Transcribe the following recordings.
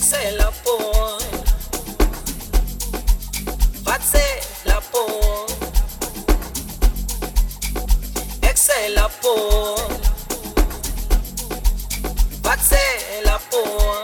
exhale por, bate la por, exhale por, bate la por,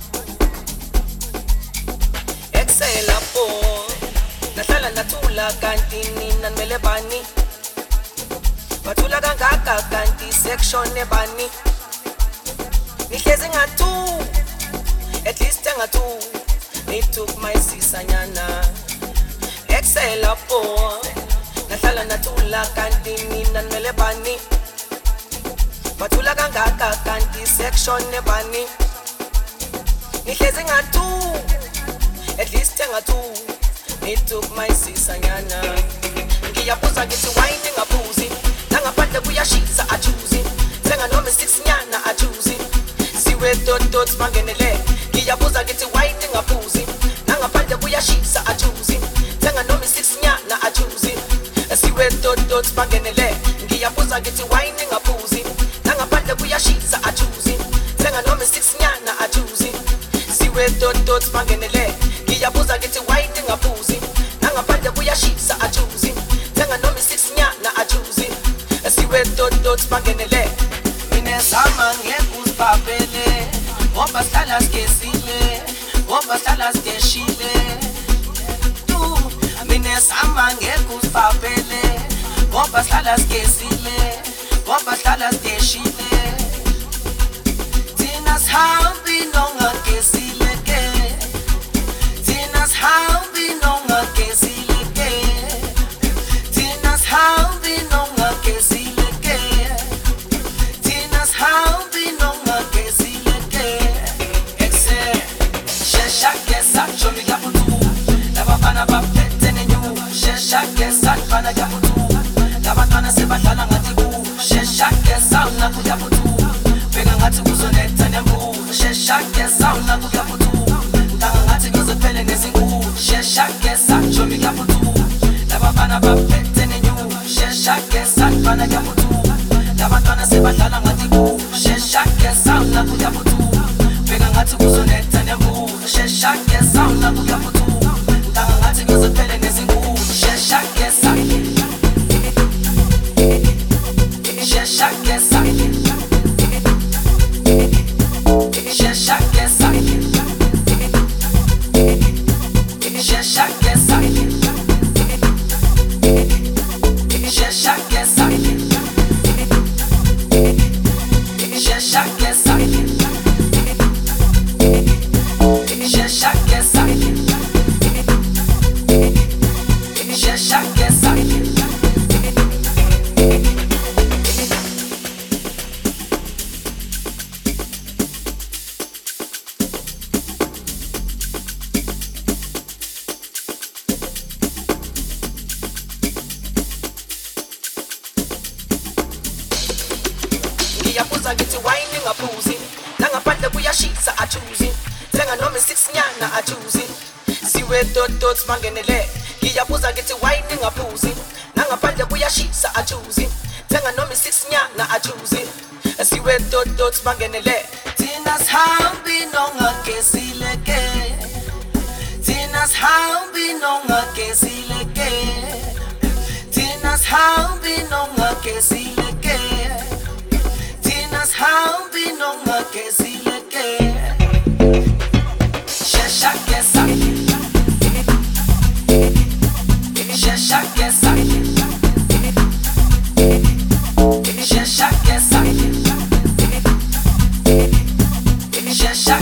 exhale por, nahlala nathula kanti nina nimele bani, bathula kangaka kanti section ebani. Nihlezi nga-2, at least nga-2. They took my sisanyana. Exhale po, nahlala nathula kanti nina nimele bani. Bathula kangaka kanti section ebani. Nihlezi nga-2, at least nga-2. They took my sisanyana. Ngiyabuza ngithi wine ngaphuzi, nangaphandle kuyashisa ajuzi. Senga noma 6 nyana ajuzi. Siwe dot mangenele, ngiyabuza ngithi wine ngaphuzi, nangaphandle kuyashisa ajuzi. Senga noma 6 nyana ajuzi. Siwe dot mangenele, ngiyabuza ngithi wine ngaphuzi, nangaphandle kuyashisa ajuzi. Senga noma 6 nyana ajuzi. Siwe dot mangenele, ngiyabuza ngithi wine ngaphuzi, nangaphandle kuyashisa ajuzi. Senga noma 6 nyana ajuzi. Siwe dot mangenele. Minezama ngekuzibhabele, ngoba sihlala sigezile, ngoba sihlala sigeshile. Minezama ngekuzibhabele, ngoba sihlala sigezile, ngoba sihlala sigeshile. Thina sihambi nongagezile ke, thina sihambi nongagezile ke, thina sihambi nongagezile ke. Hambi nonga gezile ke exe shesha kesa chomi yabutu labafana baphethe nenyu shesha kesa fana yabutu labantwana sebadlala ngathi ku shesha kesa unaku yabutu beka ngathi kuzonetha nembu shesha kesa unaku yabutu ndanga ngathi kuzophele nezingu shesha kesa chomi yabutu labafana baphethe nenyu shesha kesa fana yabutu labantwana sebadlala ngathi ku shesha kesa unaku yabutu beka ngathi kuzonetha nembu shesha kesa unaku yabutu ndanga ngathi kuzophele nezingu shesha kesa shesha kesa shesha kesa shesha kesa shesha kesa shesha kesa shesha kesa shesha kesa ngiyabuza ngithi wine ngaphuzi, nangaphandle kuyashisa ajuzi. Senga noma 6 nyana ajuzi. Siwe dot mangenele, ngiyabuza ngithi wine ngaphuzi, nangaphandle kuyashisa ajuzi. Senga noma 6 nyana ajuzi. Siwe dot mangenele. Thina sihambi nongagezile ke, thina sihambi nongagezile ke, thina sihambi nongagezile ke. Hambi nonga gezile ke shesha kesa shesha kesa shesha kesa shesha